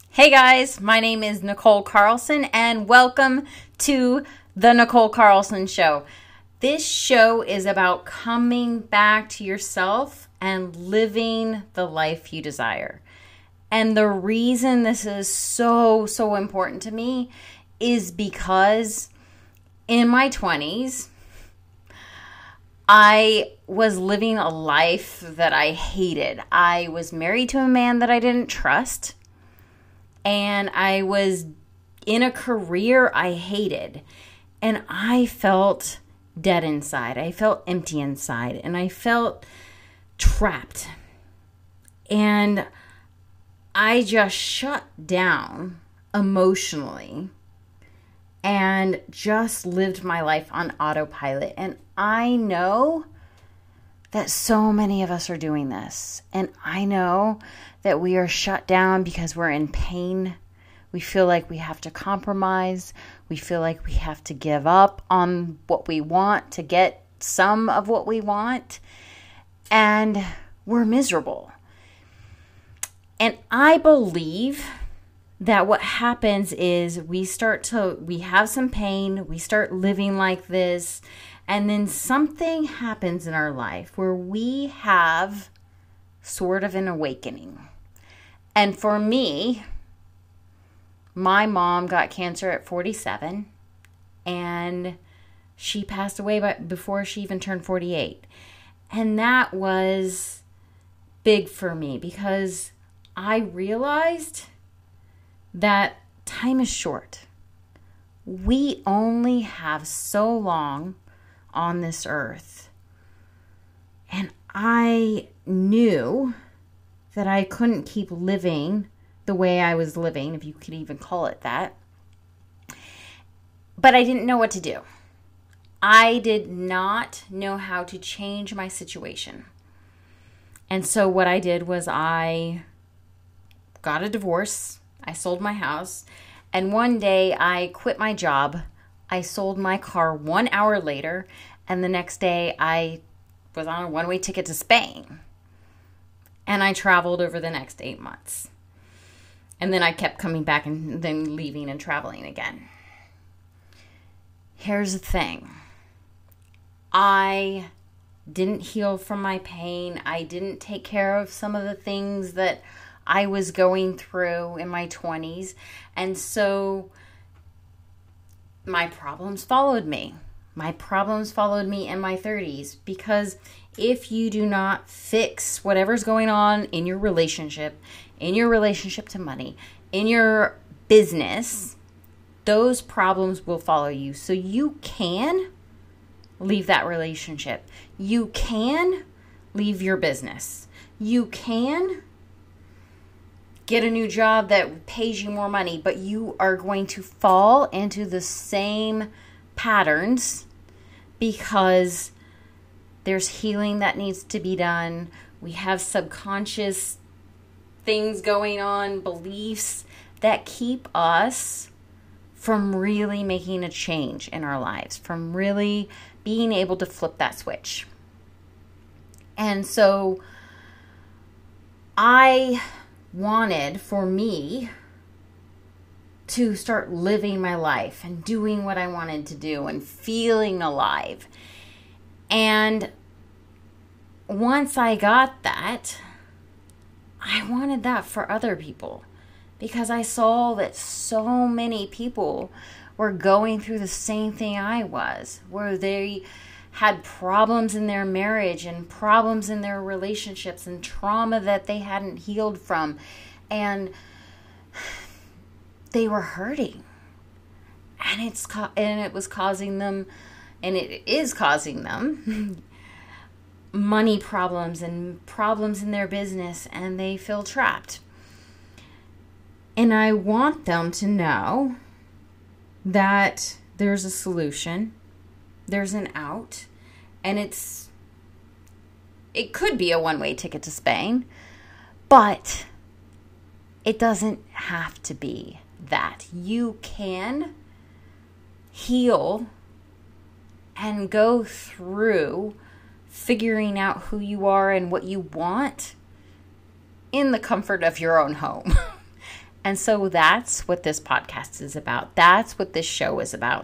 Hey guys, my name is Nicole Carlson and welcome to the Nicole Carlson Show. This show is about coming back to yourself and living the life you desire. And the reason this is so important to me is because in my 20s, I was living a life that I hated. I was married to a man that I didn't trust. And I was in a career I hated. And I felt dead inside. I felt empty inside. And I felt trapped. And I just shut down emotionally and just lived my life on autopilot. And I know that so many of us are doing this. And I know that we are shut down because we're in pain. We feel like we have to compromise. We feel like we have to give up on what we want to get some of what we want. And we're miserable. And I believe that what happens is we have some pain. We start living like this. And then something happens in our life where we have sort of an awakening. And for me, my mom got cancer at 47 and she passed away before she even turned 48. And that was big for me because I realized that time is short. We only have so long on this earth. And I knew that I couldn't keep living the way I was living, if you could even call it that. But I didn't know what to do. I did not know how to change my situation. And so what I did was I got a divorce. I sold my house. And one day I quit my job. I sold my car 1 hour later. And the next day I was on a one-way ticket to Spain. And I traveled over the next 8 months. And then I kept coming back and then leaving and traveling again. Here's the thing. I didn't heal from my pain. I didn't take care of some of the things that I was going through in my 20s. And so my problems followed me. My problems followed me in my 30s because if you do not fix whatever's going on in your relationship to money, in your business, those problems will follow you. So you can leave that relationship. You can leave your business. You can get a new job that pays you more money, but you are going to fall into the same patterns because there's healing that needs to be done. We have subconscious things going on, beliefs that keep us from really making a change in our lives, from really being able to flip that switch. And so I wanted for me to start living my life and doing what I wanted to do and feeling alive. And once I got that, I wanted that for other people because I saw that so many people were going through the same thing I was, where they had problems in their marriage and problems in their relationships and trauma that they hadn't healed from. And they were hurting. And it was causing them, and it is causing them money problems and problems in their business, and they feel trapped. And I want them to know that there's a solution, there's an out, and it could be a one-way ticket to Spain, but it doesn't have to be that. You can heal and go through figuring out who you are and what you want in the comfort of your own home. And so that's what this podcast is about. That's what this show is about.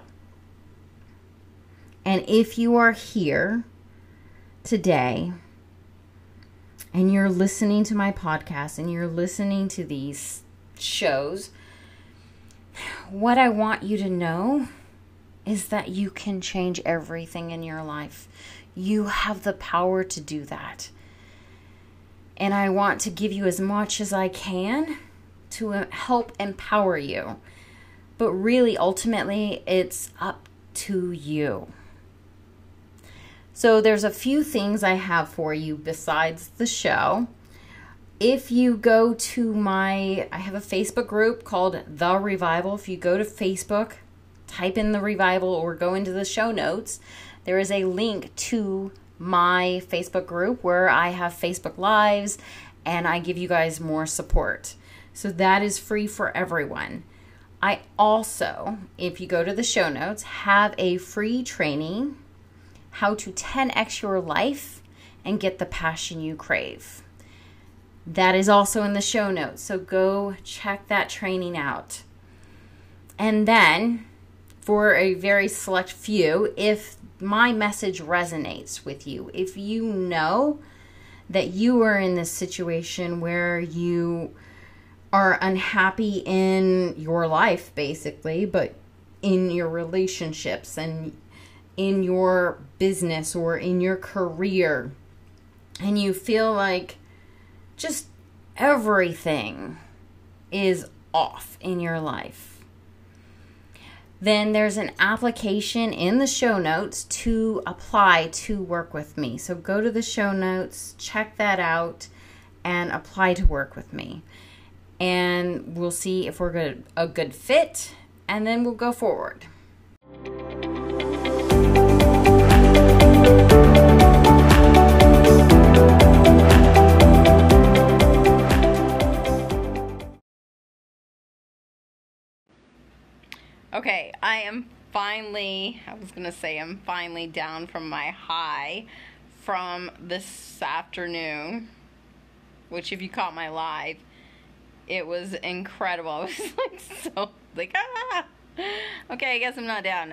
And if you are here today and you're listening to my podcast and you're listening to these shows, what I want you to know is that you can change everything in your life. You have the power to do that. And I want to give you as much as I can to help empower you. But really, ultimately, it's up to you. So there's a few things I have for you besides the show. If you go to I have a Facebook group called The Revival. If you go to Facebook, type in The Revival or go into the show notes, there is a link to my Facebook group where I have Facebook Lives and I give you guys more support. So that is free for everyone. I also, if you go to the show notes, have a free training, how to 10x your life and get the passion you crave. That is also in the show notes. So go check that training out. And then for a very select few, if my message resonates with you, if you know that you are in this situation where you are unhappy in your life, basically, but in your relationships and in your business or in your career, and you feel like just everything is off in your life, then there's an application in the show notes to apply to work with me. So go to the show notes, check that out, and apply to work with me. And we'll see if we're a good fit, and then we'll go forward. Okay, I'm finally down from my high from this afternoon, which if you caught my live, it was incredible. I was okay, I guess I'm not down.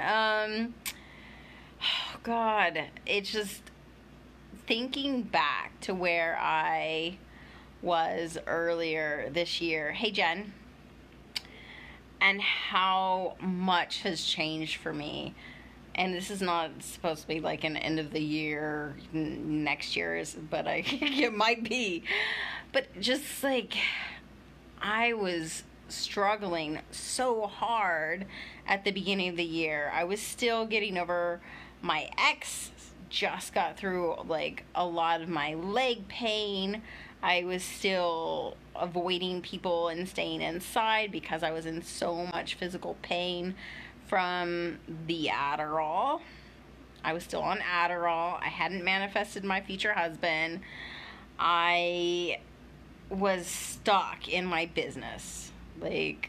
Oh God, it's just thinking back to where I was earlier this year. Hey, Jen. And how much has changed for me. And this is not supposed to be like an end of the year, next year, but it might be. But just like, I was struggling so hard at the beginning of the year. I was still getting over my ex, just got through like a lot of my leg pain. I was still avoiding people and staying inside because I was in so much physical pain from the Adderall. I was still on Adderall. I hadn't manifested my future husband. I was stuck in my business. Like,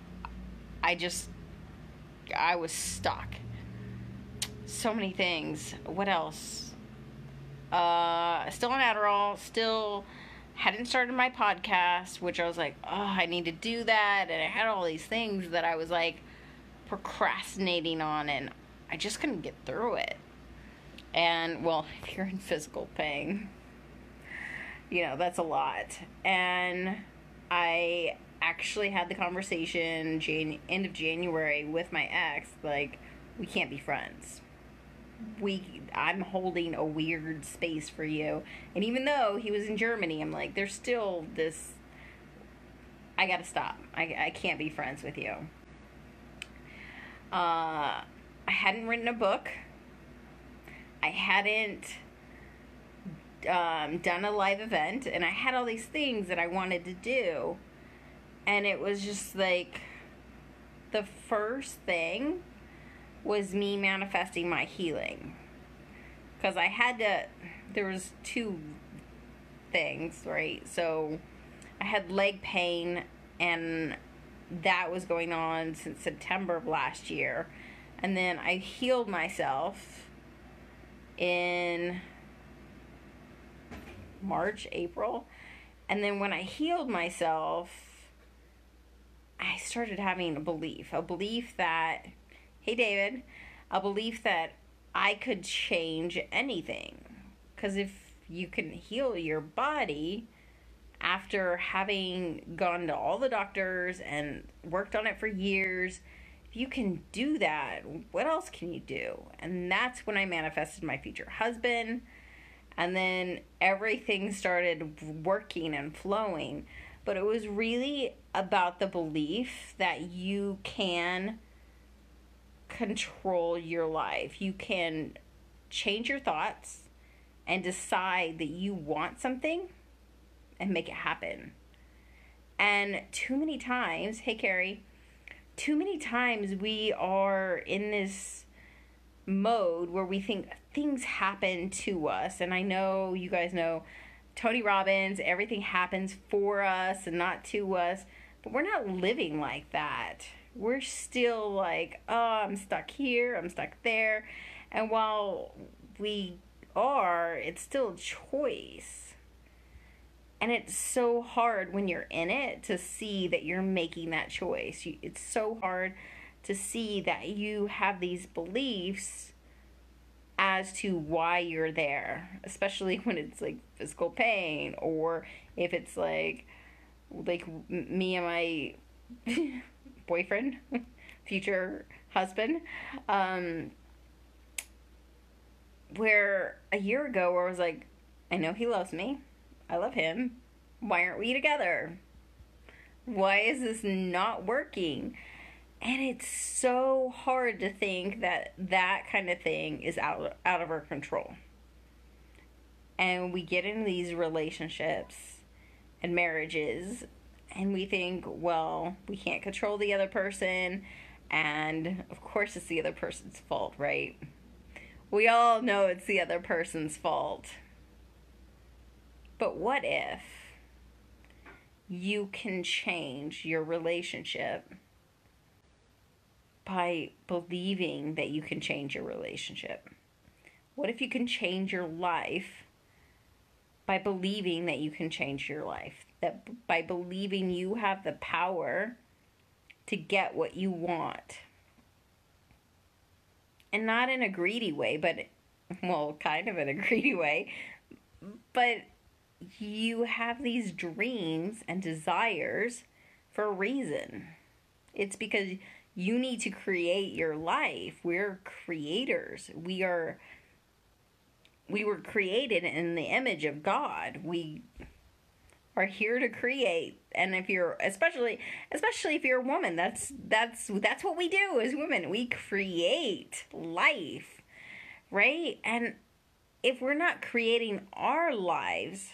I was stuck. So many things. What else? Still on Adderall. Still hadn't started my podcast, which I was like, oh, I need to do that. And I had all these things that I was like procrastinating on, and I just couldn't get through it. And well, if you're in physical pain, that's a lot. And I actually had the conversation end of January with my ex, like, we can't be friends. I'm holding a weird space for you. And even though he was in Germany, I'm like, there's still this, I gotta stop. I can't be friends with you. I hadn't written a book. I hadn't done a live event, and I had all these things that I wanted to do. And it was just like, the first thing was me manifesting my healing. Because there was two things, right? So I had leg pain, and that was going on since September of last year. And then I healed myself in March, April. And then when I healed myself, I started having a belief that, hey, David, a belief that I could change anything. Because if you can heal your body after having gone to all the doctors and worked on it for years, if you can do that, what else can you do? And that's when I manifested my future husband. And then everything started working and flowing. But it was really about the belief that you can control your life. You can change your thoughts and decide that you want something and make it happen. And too many times, hey Carrie, too many times we are in this mode where we think things happen to us. And I know you guys know Tony Robbins, everything happens for us and not to us, but we're not living like that. We're still like, oh, I'm stuck here, I'm stuck there. And while we are, it's still a choice. And it's so hard when you're in it to see that you're making that choice. It's so hard to see that you have these beliefs as to why you're there, especially when it's like physical pain, or if it's like me and my boyfriend, future husband, where a year ago where I was like, I know he loves me, I love him, why aren't we together? Why is this not working? And it's so hard to think that that kind of thing is out of our control. And we get into these relationships and marriages, and we think, well, we can't control the other person, and of course it's the other person's fault, right? We all know it's the other person's fault. But what if you can change your relationship by believing that you can change your relationship? What if you can change your life by believing that you can change your life? That by believing you have the power to get what you want. And not in a greedy way, but, well, kind of in a greedy way. But you have these dreams and desires for a reason. It's because you need to create your life. We're creators. We were created in the image of God. We are here to create. And if you're especially if you're a woman, that's what we do as women. We create life, right? And if we're not creating our lives,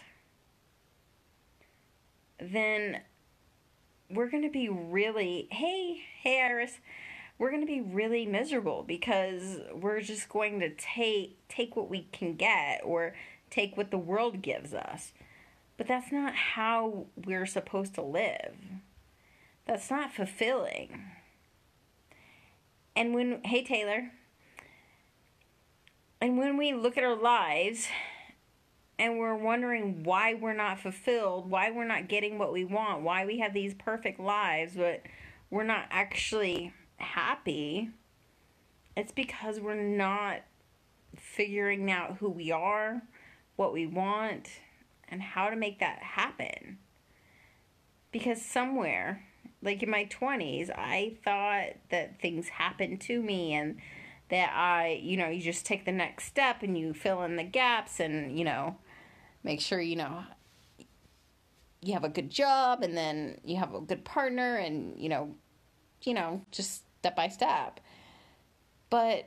then we're going to be really, hey Iris, we're going to be really miserable, because we're just going to take what we can get, or take what the world gives us. But that's not how we're supposed to live. That's not fulfilling. And hey Taylor, and when we look at our lives and we're wondering why we're not fulfilled, why we're not getting what we want, why we have these perfect lives, but we're not actually happy, it's because we're not figuring out who we are, what we want, and how to make that happen. Because somewhere, like in my 20s, I thought that things happened to me, and that you just take the next step and you fill in the gaps, and, make sure, you have a good job, and then you have a good partner, and, just step by step. But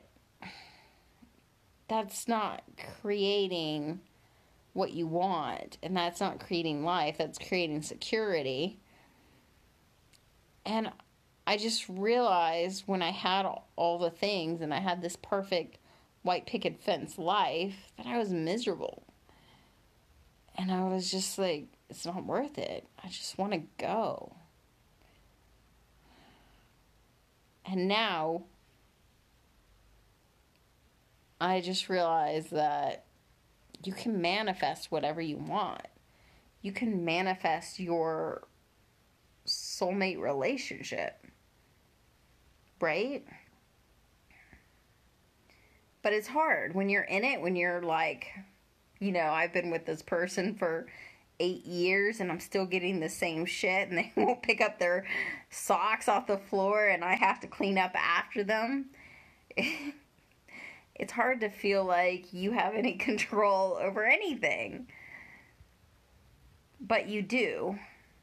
that's not creating what you want, and that's not creating life. That's creating security. And I just realized when I had all the things and I had this perfect white picket fence life, that I was miserable. And I was just like, it's not worth it. I just want to go. And now I just realized that you can manifest whatever you want. You can manifest your soulmate relationship, right? But it's hard when you're in it, when you're like, I've been with this person for 8 years and I'm still getting the same shit, and they won't pick up their socks off the floor and I have to clean up after them. It's hard to feel like you have any control over anything. But you do.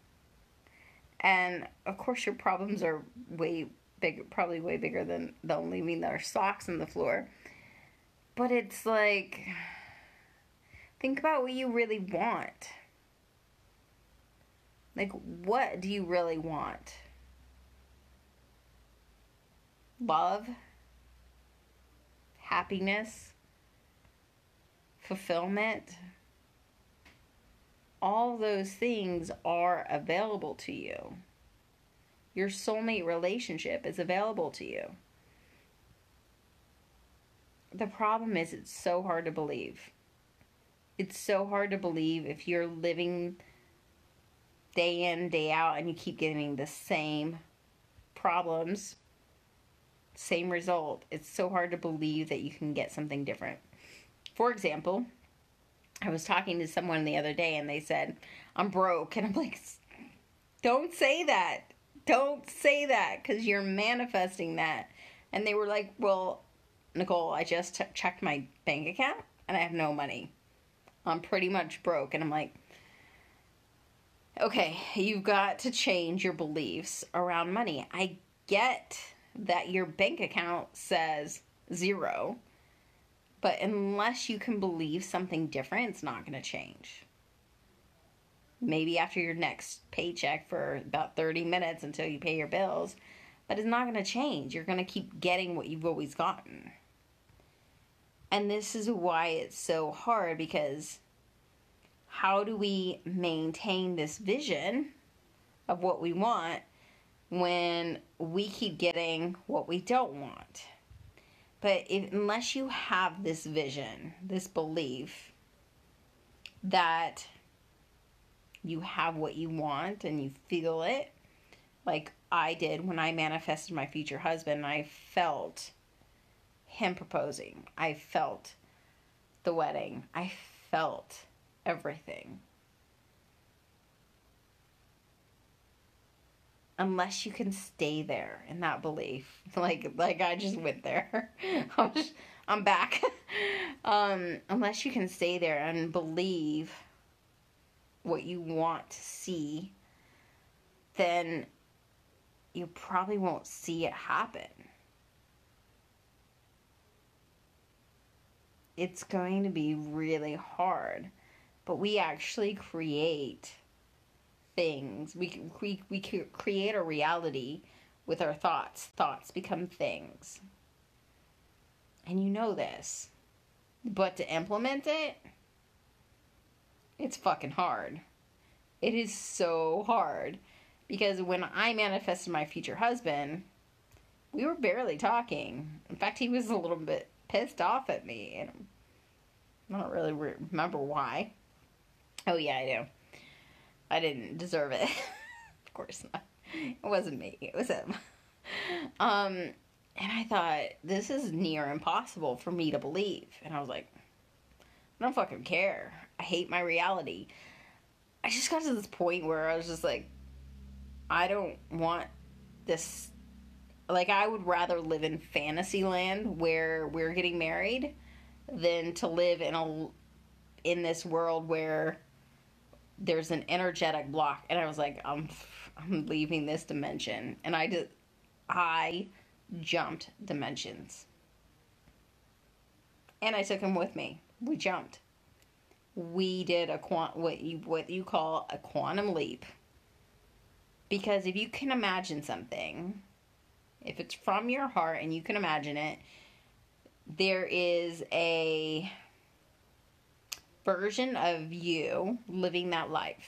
And of course your problems are probably way bigger than them leaving their socks on the floor. But it's like, think about what you really want. Like, what do you really want? Love? Happiness? Fulfillment? All those things are available to you. Your soulmate relationship is available to you. The problem is, it's so hard to believe. It's so hard to believe if you're living day in, day out, and you keep getting the same problems, same result. It's so hard to believe that you can get something different. For example, I was talking to someone the other day and they said, I'm broke. And I'm like, don't say that. Don't say that, because you're manifesting that. And they were like, well, Nicole, I just checked my bank account and I have no money. I'm pretty much broke. And I'm like, okay, you've got to change your beliefs around money. I get that your bank account says 0, but unless you can believe something different, it's not going to change. Maybe after your next paycheck for about 30 minutes until you pay your bills, but it's not going to change. You're going to keep getting what you've always gotten. And this is why it's so hard, because how do we maintain this vision of what we want when we keep getting what we don't want? But unless you have this vision, this belief that you have what you want and you feel it, like I did when I manifested my future husband, I felt him proposing. I felt the wedding. I felt everything. Unless you can stay there in that belief, like I just went there. I'm back. Unless you can stay there and believe what you want to see, then you probably won't see it happen. It's going to be really hard, but we actually create things. We create a reality with our thoughts. Thoughts become things. And you know this. But to implement it, it's fucking hard. It is so hard. Because when I manifested my future husband, we were barely talking. In fact, he was a little bit pissed off at me. And I don't really remember why. Oh yeah, I do. I didn't deserve it. Of course not. It wasn't me. It was him. And I thought, this is near impossible for me to believe. And I was like, I don't fucking care. I hate my reality. I just got to this point where I was just like, I don't want this. Like, I would rather live in fantasy land where we're getting married than to live in this world where there's an energetic block. And I was like, I'm leaving this dimension. And I jumped dimensions. And I took him with me. We jumped. We did what you call a quantum leap. Because if you can imagine something, if it's from your heart and you can imagine it, there is a version of you living that life.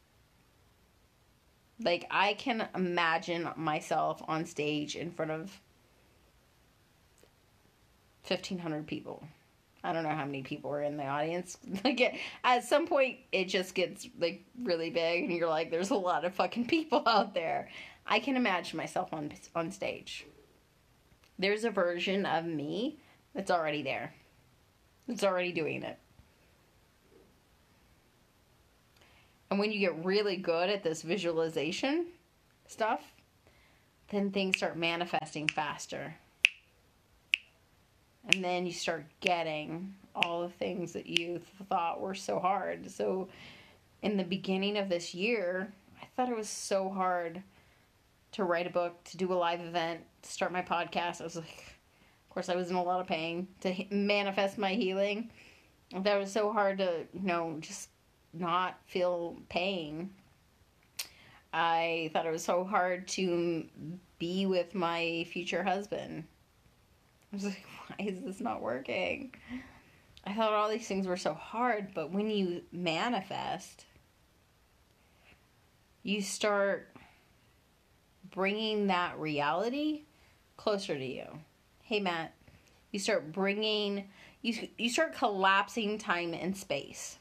Like, I can imagine myself on stage in front of 1,500 people. I don't know how many people are in the audience. Like, at some point, it just gets, like, really big, and you're like, there's a lot of fucking people out there. I can imagine myself on stage. There's a version of me that's already there. It's already doing it. And when you get really good at this visualization stuff, then things start manifesting faster. And then you start getting all the things that you thought were so hard. So in the beginning of this year, I thought it was so hard to write a book, to do a live event, to start my podcast. I was like, of course, I was in a lot of pain, to manifest my healing. That was so hard to, just not feel pain. I thought it was so hard to be with my future husband. I was like, why is this not working? I thought all these things were so hard, but when you manifest, you start bringing that reality closer to you. Hey, Matt, you start collapsing time and space.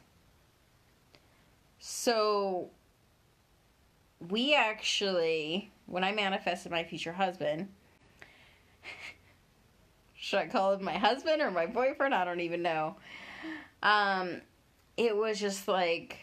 So we actually, when I manifested my future husband, should I call him my husband or my boyfriend? I don't even know. It was just like,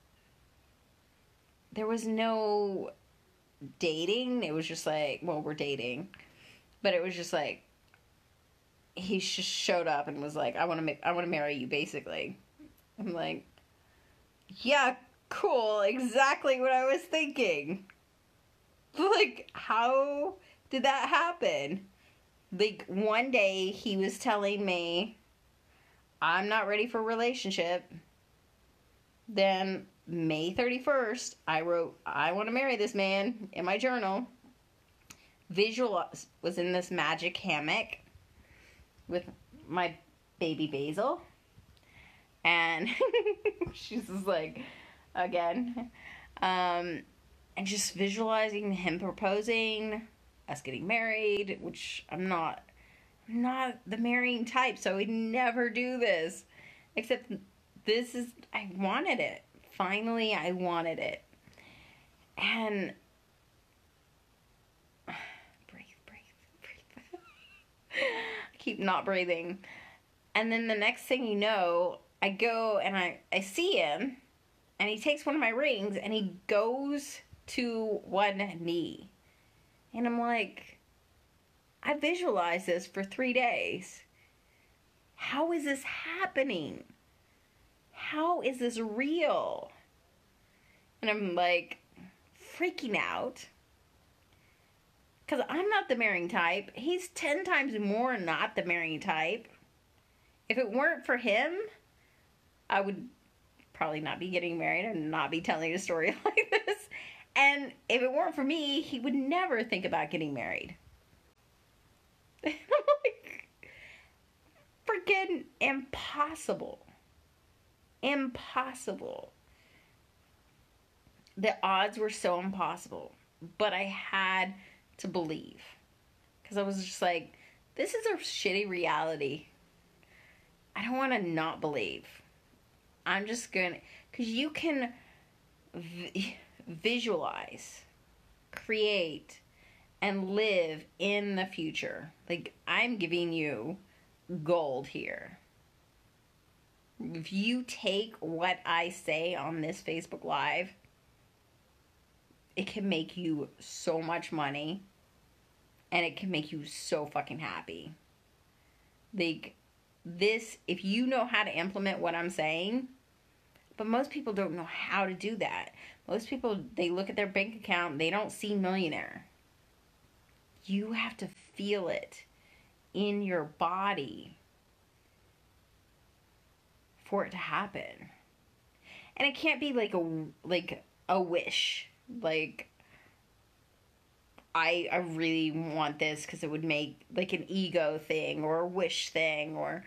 there was no dating. It was just like, well, we're dating. But it was just like, he just showed up and was like, I want to marry you, basically. I'm like, yeah, cool. Exactly what I was thinking. Like, how did that happen? Like, one day he was telling me, I'm not ready for a relationship. Then May 31st, I wrote, I want to marry this man in my journal. Was in this magic hammock with my baby Basil. And she's just like, again. And just visualizing him proposing, us getting married, which I'm not the marrying type, so I would never do this. Except I wanted it. Finally, I wanted it. And breathe. I keep not breathing. And then the next thing you know, I go and I see him, and he takes one of my rings and he goes to one knee. And I'm like, I visualized this for 3 days. How is this happening? How is this real? And I'm like freaking out. Because I'm not the marrying type. He's 10 times more not the marrying type. If it weren't for him, I would probably not be getting married and not be telling a story like this. And if it weren't for me, he would never think about getting married. I'm like, freaking impossible. Impossible. The odds were so impossible. But I had to believe. Because I was just like, this is a shitty reality. I don't want to not believe. I'm just going to... Because you can visualize, create, and live in the future. Like, I'm giving you gold here. If you take what I say on this Facebook Live, it can make you so much money, and it can make you so fucking happy. Like, this, if you know how to implement what I'm saying, but most people don't know how to do that. Most people, they look at their bank account, they don't see millionaire. You have to feel it in your body for it to happen. And it can't be like a wish. Like, I really want this because it would make like an ego thing or a wish thing, or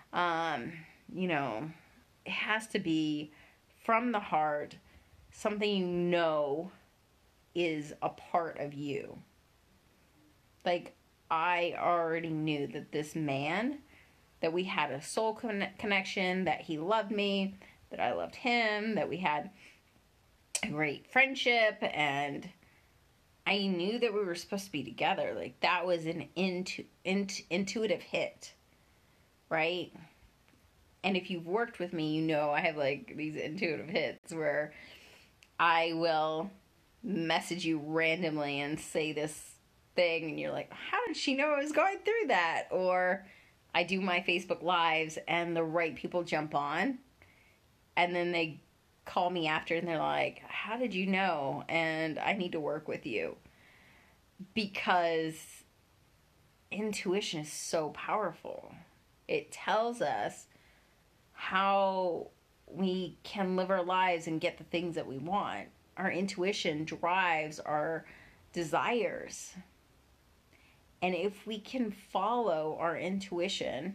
it has to be from the heart, something you know is a part of you. Like, I already knew that this man that we had a soul connection, that he loved me, that I loved him, that we had a great friendship, and I knew that we were supposed to be together. Like, that was an intuitive hit, right? And if you've worked with me, you know I have, like, these intuitive hits where I will message you randomly and say this thing, and you're like, how did she know I was going through that? Or I do my Facebook Lives, and the right people jump on, and then they call me after, and they're like, how did you know? And I need to work with you. Because intuition is so powerful. It tells us how we can live our lives and get the things that we want. Our intuition drives our desires. And if we can follow our intuition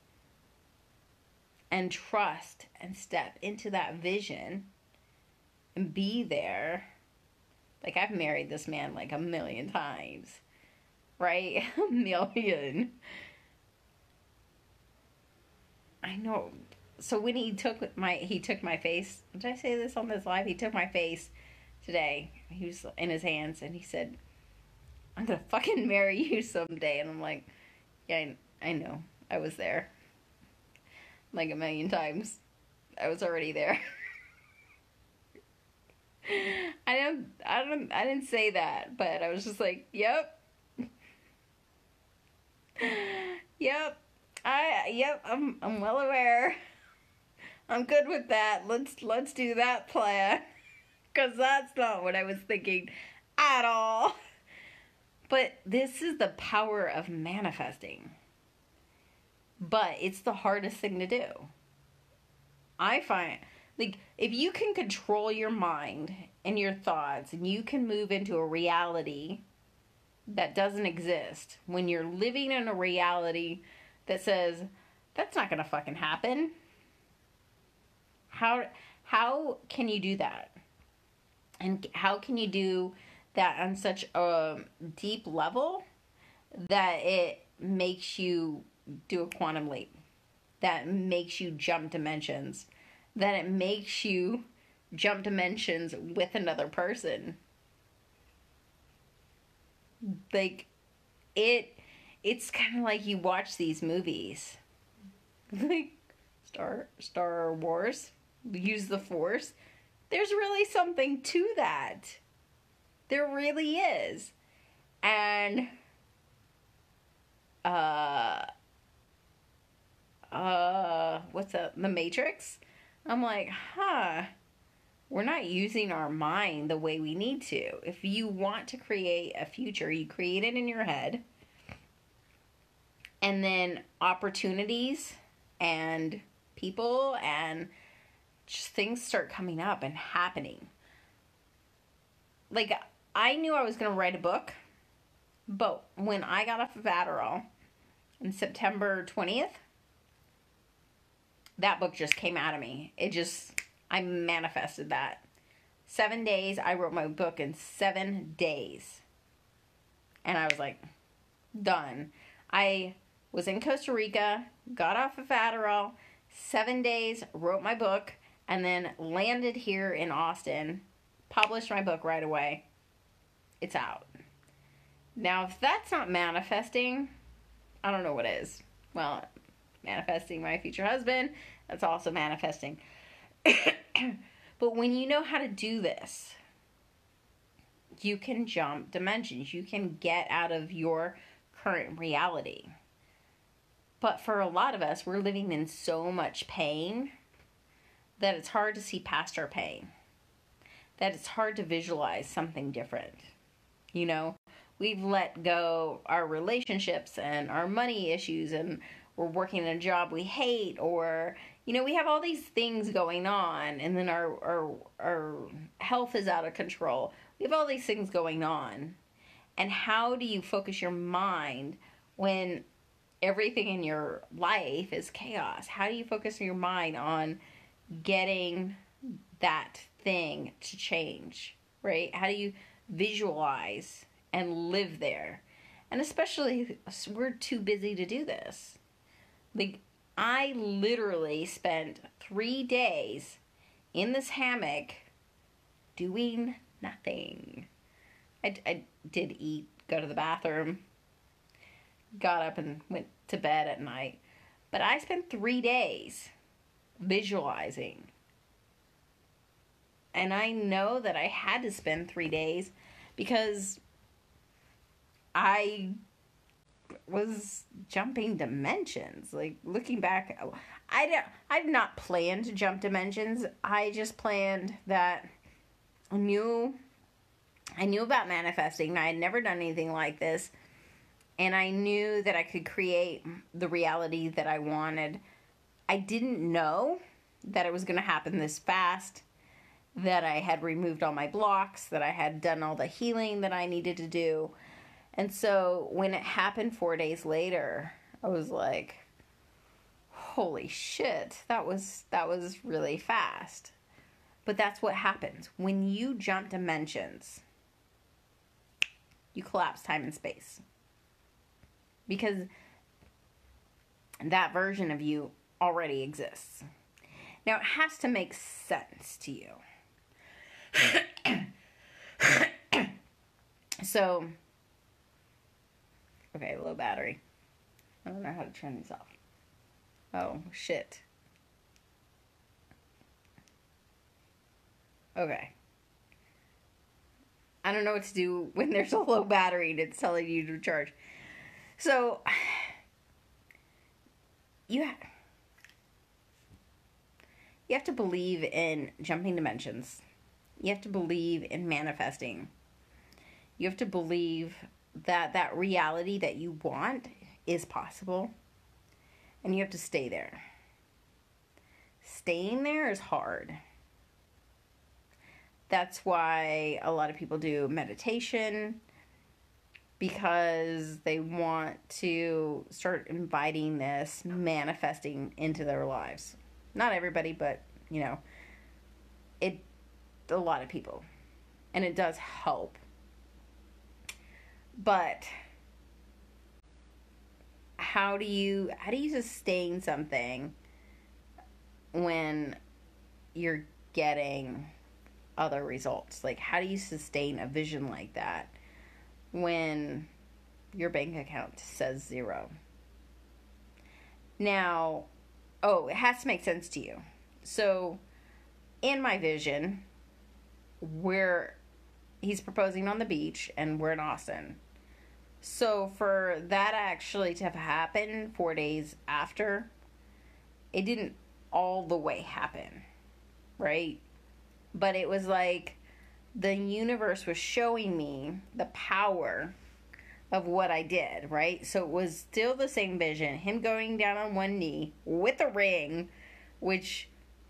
and trust and step into that vision and be there, like, I've married this man like 1,000,000 times, right? 1,000,000. I know. So when he took my face, did I say this on this live? He took my face today. He was in his hands, and he said, I'm gonna fucking marry you someday. And I'm like, yeah, I know. I was there. Like 1,000,000 times. I was already there. I didn't say that, but I was just like, yep. Yep. I'm well aware. I'm good with that. Let's do that plan. 'Cause that's not what I was thinking at all. But this is the power of manifesting. But it's the hardest thing to do. I find, like, if you can control your mind and your thoughts, and you can move into a reality that doesn't exist, when you're living in a reality that says, that's not gonna fucking happen. How can you do that? And how can you do that on such a deep level that it makes you do a quantum leap? That makes you jump dimensions? That it makes you jump dimensions with another person? Like, it's kind of like you watch these movies. Like Star Wars, use the Force. There's really something to that. There really is. And what's that? The Matrix? I'm like, we're not using our mind the way we need to. If you want to create a future, you create it in your head. And then opportunities and people and just things start coming up and happening. Like, I knew I was going to write a book, but when I got off of Adderall on September 20th, that book just came out of me. I manifested that. 7 days, I wrote my book in 7 days. And I was like, done. I was in Costa Rica, got off of Adderall, 7 days, wrote my book, and then landed here in Austin, published my book right away. It's out. Now, if that's not manifesting, I don't know what is. Well, manifesting my future husband, that's also manifesting. But when you know how to do this, you can jump dimensions. You can get out of your current reality. But for a lot of us, we're living in so much pain that it's hard to see past our pain. That it's hard to visualize something different. You know, we've let go our relationships and our money issues, and we're working in a job we hate, or, you know, we have all these things going on, and then our health is out of control. We have all these things going on. And how do you focus your mind when everything in your life is chaos? How do you focus your mind on getting that thing to change, right? How do you visualize and live there? And especially, we're too busy to do this. Like, I literally spent 3 days in this hammock doing nothing. I did eat, go to the bathroom, got up and went to bed at night. But I spent 3 days visualizing. And I know that I had to spend 3 days because I was jumping dimensions. Like, looking back, I did not plan to jump dimensions. I just planned that I knew about manifesting. I had never done anything like this. And I knew that I could create the reality that I wanted. I didn't know that it was going to happen this fast, that I had removed all my blocks, that I had done all the healing that I needed to do. And so when it happened 4 days later, I was like, holy shit, that was really fast. But that's what happens. When you jump dimensions, you collapse time and space. Because that version of you already exists. Now, it has to make sense to you. So, okay, low battery. I don't know how to turn these off. Oh, shit. Okay. I don't know what to do when there's a low battery and it's telling you to charge. So, you have to believe in jumping dimensions. You have to believe in manifesting. You have to believe that reality that you want is possible. And you have to stay there. Staying there is hard. That's why a lot of people do meditation, because they want to start inviting this manifesting into their lives. Not everybody, but, a lot of people. And it does help. But how do you sustain something when you're getting other results? Like, how do you sustain a vision like that when your bank account says 0? Now, it has to make sense to you. So, in my vision, he's proposing on the beach, and we're in Austin. So, for that actually to have happened 4 days after, it didn't all the way happen, right? But it was like the universe was showing me the power of what I did, right? So it was still the same vision. Him going down on one knee with a ring, which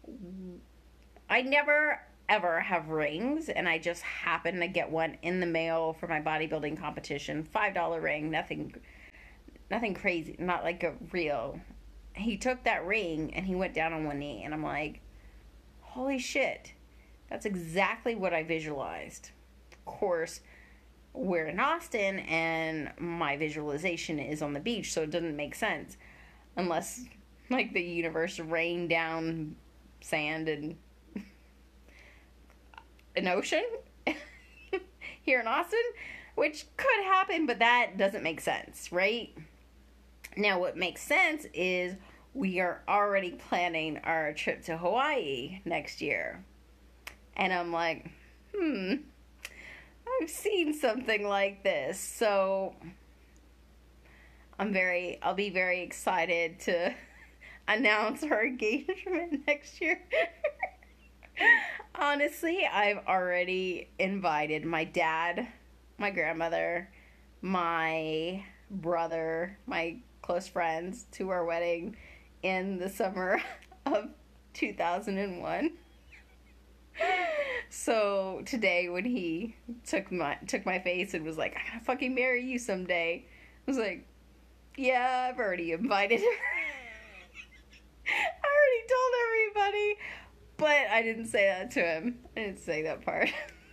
I never ever have rings, and I just happened to get one in the mail for my bodybuilding competition. $5 ring, nothing crazy, not like a real. He took that ring and he went down on one knee, and I'm like, holy shit. That's exactly what I visualized. Of course, we're in Austin, and my visualization is on the beach, so it doesn't make sense. Unless, like, the universe rained down sand and an ocean here in Austin, which could happen, but that doesn't make sense, right? Now, what makes sense is we are already planning our trip to Hawaii next year. And I'm like, I've seen something like this. So I'll be very excited to announce our engagement next year. Honestly, I've already invited my dad, my grandmother, my brother, my close friends to our wedding in the summer of 2001. So today, when he took my face and was like, I'm gonna fucking marry you someday, I was like, yeah, I've already invited her. I already told everybody, but I didn't say that to him. I didn't say that part.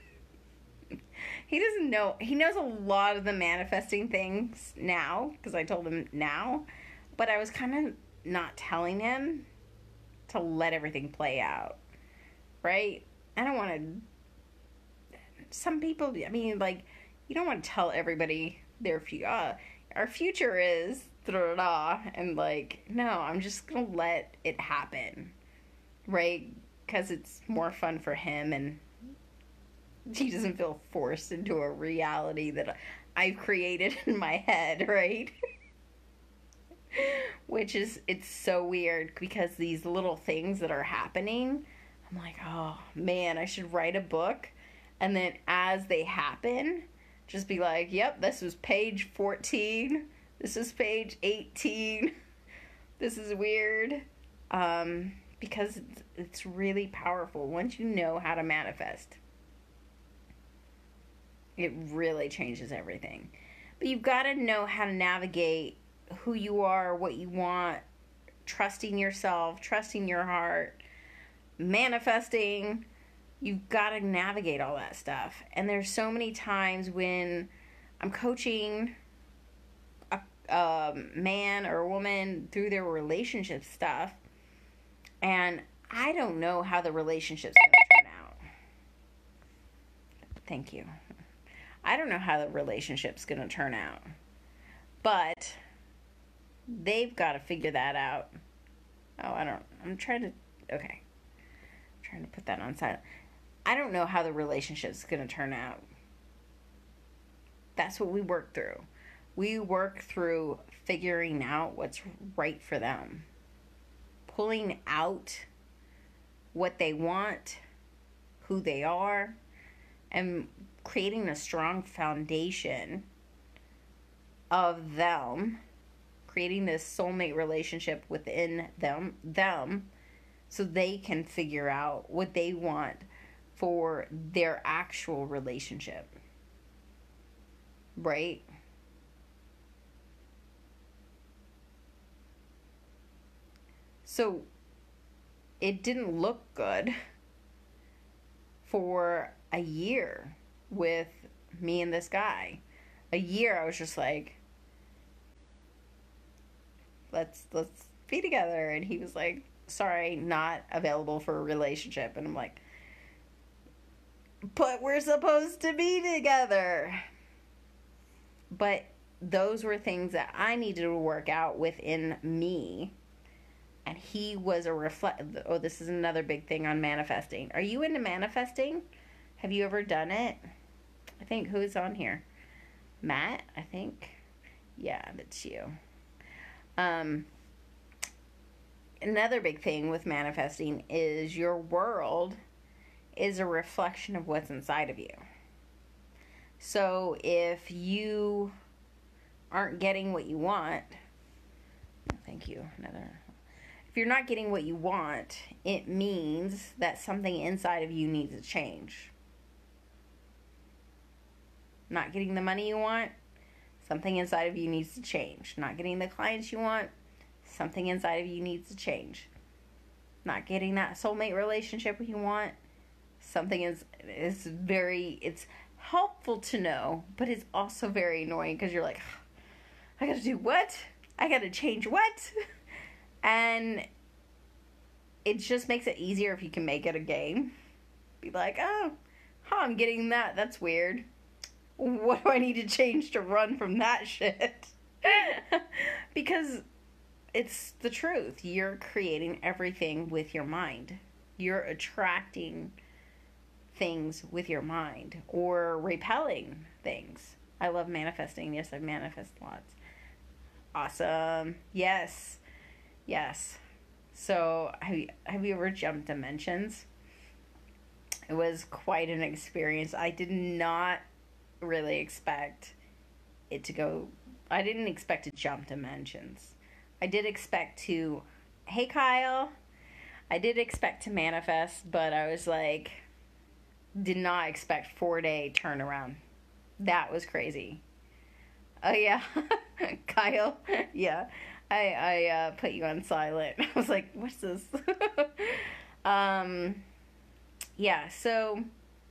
He doesn't know. He knows a lot of the manifesting things now, because I told him now, but I was kind of not telling him to let everything play out, right? I don't want to. Some people, I mean, like, you don't want to tell everybody our future is da da, and like, no, I'm just gonna let it happen, right? Because it's more fun for him, and he doesn't feel forced into a reality that I've created in my head, right? Which is, it's so weird because these little things that are happening, I'm like, oh man, I should write a book, and then as they happen, just be like, yep, this was page 14, this is page 18, this is weird. Because it's really powerful. Once you know how to manifest, it really changes everything. But you've got to know how to navigate who you are, what you want, trusting yourself, trusting your heart, manifesting. You've got to navigate all that stuff. And there's so many times when I'm coaching a man or a woman through their relationship stuff, and I don't know how the relationship's going to turn out. Thank you. I don't know how the relationship's going to turn out. But they've got to figure that out. I'm trying to put that on silent. I don't know how the relationship's going to turn out. That's what we work through. We work through figuring out what's right for them. Pulling out what they want, who they are, and creating a strong foundation of them, creating this soulmate relationship within them, so they can figure out what they want for their actual relationship. Right? So it didn't look good for a year with me and this guy. A year I was just like, let's be together, and he was like, sorry, not available for a relationship. And I'm like, but we're supposed to be together. But those were things that I needed to work out within me. And he was this is another big thing on manifesting. Are you into manifesting? Have you ever done it? I think, who's on here? Matt, I think. Yeah, that's you. Another big thing with manifesting is your world is a reflection of what's inside of you. So if you aren't getting what you want, thank you, if you're not getting what you want, it means that something inside of you needs to change. Not getting the money you want, something inside of you needs to change. Not getting the clients you want, something inside of you needs to change. Not getting that soulmate relationship you want, something it's helpful to know, but it's also very annoying because you're like, I gotta do what? I gotta change what? And it just makes it easier if you can make it a game. Be like, I'm getting that. That's weird. What do I need to change to run from that shit? Because it's the truth. You're creating everything with your mind. You're attracting things with your mind or repelling things. I love manifesting. Yes, I manifest lots. Awesome. Yes. So, have you ever jumped dimensions? It was quite an experience. I did not really expect it to go. I didn't expect to jump dimensions. I did expect to, hey Kyle, I did expect to manifest, but I was like, did not expect 4-day turnaround. That was crazy. Oh yeah, Kyle, yeah. I put you on silent. I was like, what's this? Yeah, so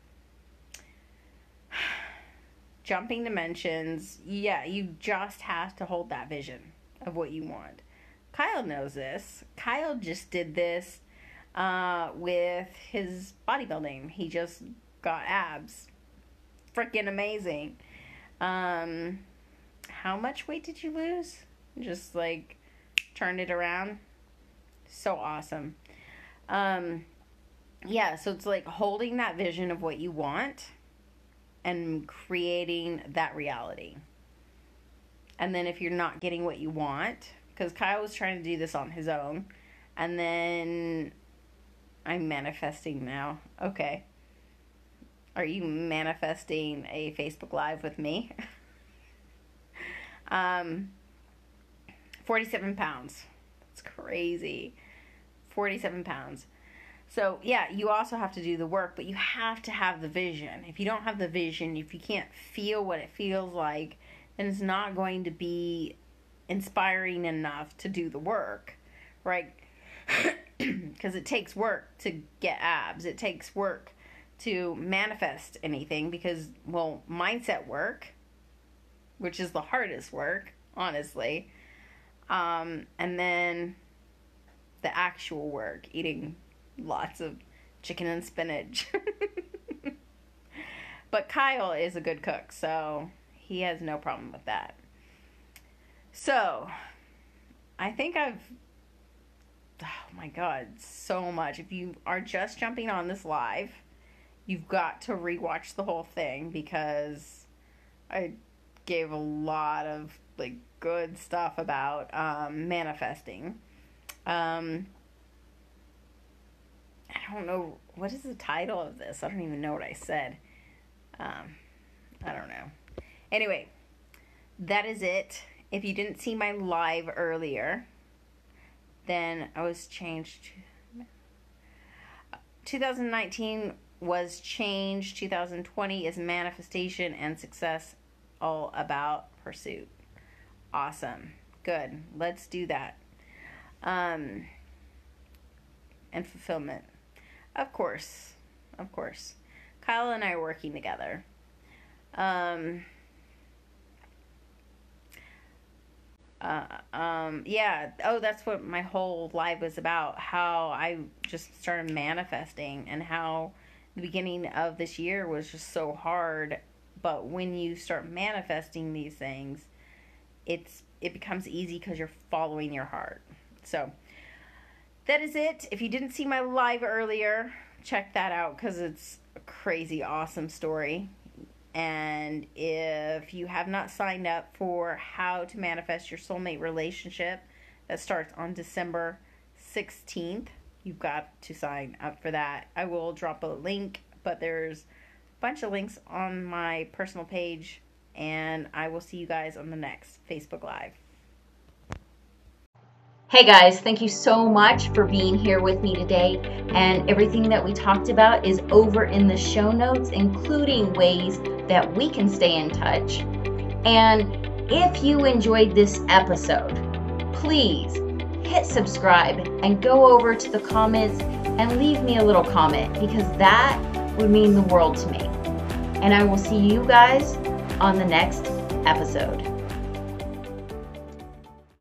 jumping dimensions, yeah, you just have to hold that vision of what you want. Kyle knows this. Kyle just did this with his bodybuilding. He just got abs. Freaking amazing. How much weight did you lose? Just like turned it around. So awesome. Yeah, so it's like holding that vision of what you want and creating that reality. And then if you're not getting what you want, because Kyle was trying to do this on his own, and then I'm manifesting now. Okay. Are you manifesting a Facebook Live with me? 47 pounds. That's crazy. 47 pounds. So, yeah, you also have to do the work, but you have to have the vision. If you don't have the vision, if you can't feel what it feels like, then it's not going to be inspiring enough to do the work, right? Because it takes work to get abs. It takes work to manifest anything because, well, mindset work, which is the hardest work, honestly, and then the actual work, eating lots of chicken and spinach. But Kyle is a good cook, so he has no problem with that. So, I think oh my God, so much. If you are just jumping on this live, you've got to rewatch the whole thing because I gave a lot of like good stuff about manifesting. I don't know, what is the title of this? I don't even know what I said. I don't know. Anyway, that is it. If you didn't see my live earlier, then I was changed. 2019 was change. 2020 is manifestation and success, all about pursuit. Awesome. Good. Let's do that. And fulfillment. Of course. Kyle and I are working together. Yeah. Oh, that's what my whole live was about. How I just started manifesting and how the beginning of this year was just so hard. But when you start manifesting these things, it becomes easy because you're following your heart. So that is it. If you didn't see my live earlier, check that out because it's a crazy awesome story. And if you have not signed up for how to manifest your soulmate relationship, that starts on December 16th, you've got to sign up for that. I will drop a link, but there's a bunch of links on my personal page, and I will see you guys on the next Facebook Live. Hey guys, thank you so much for being here with me today, and everything that we talked about is over in the show notes, including ways that we can stay in touch. And if you enjoyed this episode, please hit subscribe and go over to the comments and leave me a little comment because that would mean the world to me. And I will see you guys on the next episode.